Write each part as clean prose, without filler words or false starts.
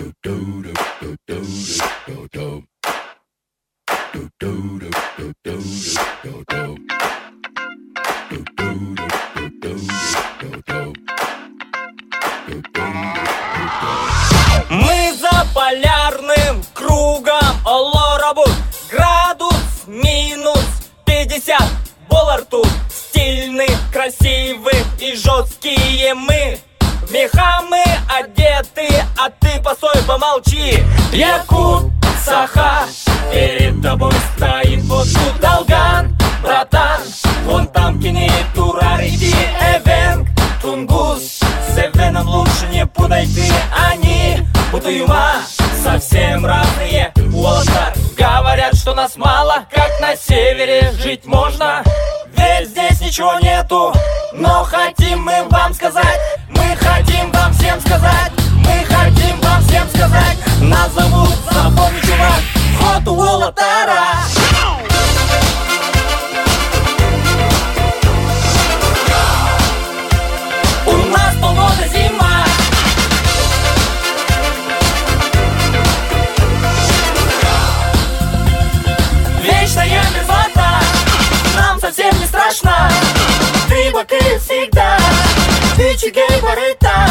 Мы за полярным кругом, Олорабу, градус минус 50. Болар тут стильный, красивый и жесткие мы. В меха мы одеты, а ты постой, помолчи. Якут, Саха, перед тобой стоит вот тут Долган, братан. Вон там кинет Урарити, Эвенг, Тунгус. С Эвеном лучше не путай ты, они Бутуюма совсем разные. Уолтар говорят, что нас мало, как на севере жить можно. Ведь здесь ничего нету, но хотим мы вам сказать. Мы хотим вам всем сказать. Мы хотим вам всем сказать. Нас зовут, запомни, чувак, Хот Уолтара. У нас полгода зима. Вечная мерзлота. Нам совсем не страшно. Ты баки всегда. Ты чигей барыта.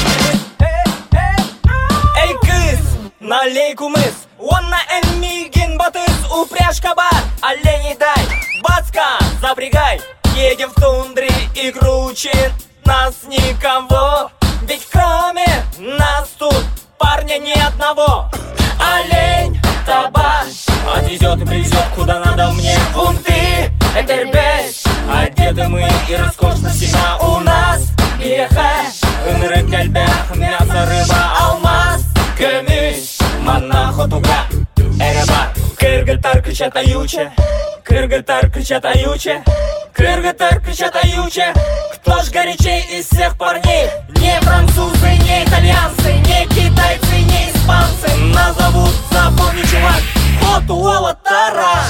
Эй, кыз, налей кумыс. Он на Эльмигин батыс. Упряжка бар, оленей дай. Бацка, запрягай. Едем в тундре и круче нас никого. Ведь кроме нас тут парня ни одного. Олень, таба, отвезет и привезет куда надо мне. Бунты, Этербеш, одеты мы и роскошно всегда у нас. Ехэ, ынры, кальбях, мясо, рыба, алмаз. Көмүш, манна, хотуга, эреба. Кыргыздар кричат аюче, кыргыздар кричат аюче, кыргыздар кричат аюче. Кто ж горячей из всех парней? Не французы, не итальянцы, не китайцы, не испанцы. Нас зовут, запомни, чувак, Хот Уолтара.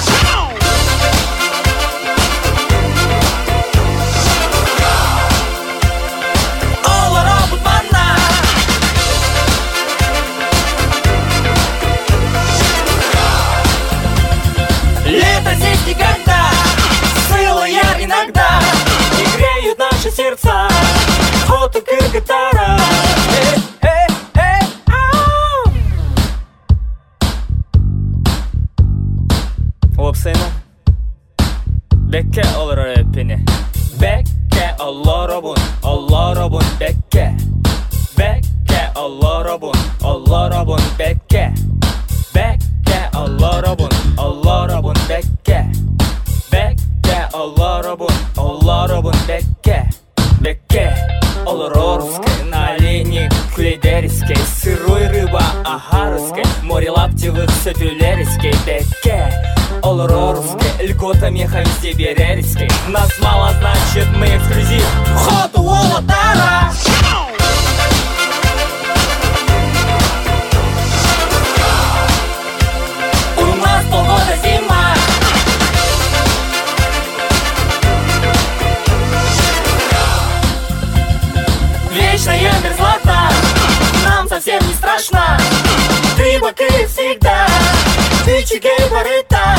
Олорабу панна. Лето здесь никогда, сыла я иногда. И греют наши сердца Хоту Кыргызстара. Опсена Бекке olur hepini. Bekke Olorobun, Olorobun bekke. Bekke Olorobun, Olorobun bekke. Bekke Olorobun, Olorobun bekke. Bekke Olorobun, Olorobun bekke. Бекке, Олорорской, на олене Клейдерийской, сырой рыба Ахарской, море лаптевых Сатюлерийской. Бекке, Олорорской, льгота меха везде Берерийской. Нас мало, значит мы эксклюзив. Хот Уолтара. У нас полгода зима. Вечная мерзлота. Нам совсем не страшно. Ты баки всегда. Ты чигей барыта.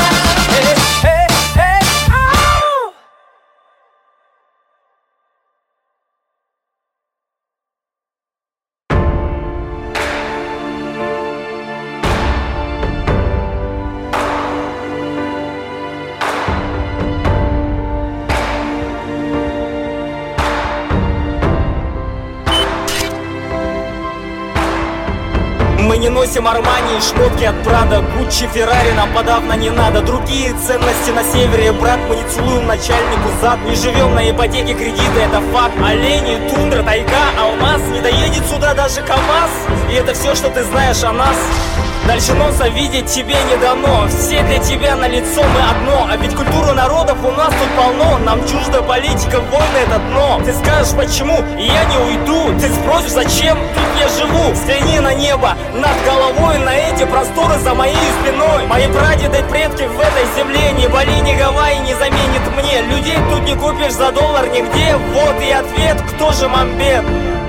Мы не носим Армани и шмотки от Прада, Гуччи, Феррари нам подавно не надо. Другие ценности на севере, брат, мы не целуем начальнику зад. Не живем на ипотеке, кредиты, это факт. Олени, тундра, тайга, алмаз. Не доедет сюда даже КамАЗ. И это все, что ты знаешь о нас. Дальше носа видеть тебе не дано. Все для тебя на лицо, мы одно. А ведь культуру народов у нас тут полно. Нам чужда политика, войны это дно. Ты скажешь почему, и я не уйду. Ты спросишь зачем, тут я живу. Взгляни на небо над головой, на эти просторы за моей спиной. Мои прадеды, предки в этой земле. Ни Бали, ни Гавайи не заменит мне. Людей тут не купишь за доллар нигде. Вот и ответ, кто же Мамбет.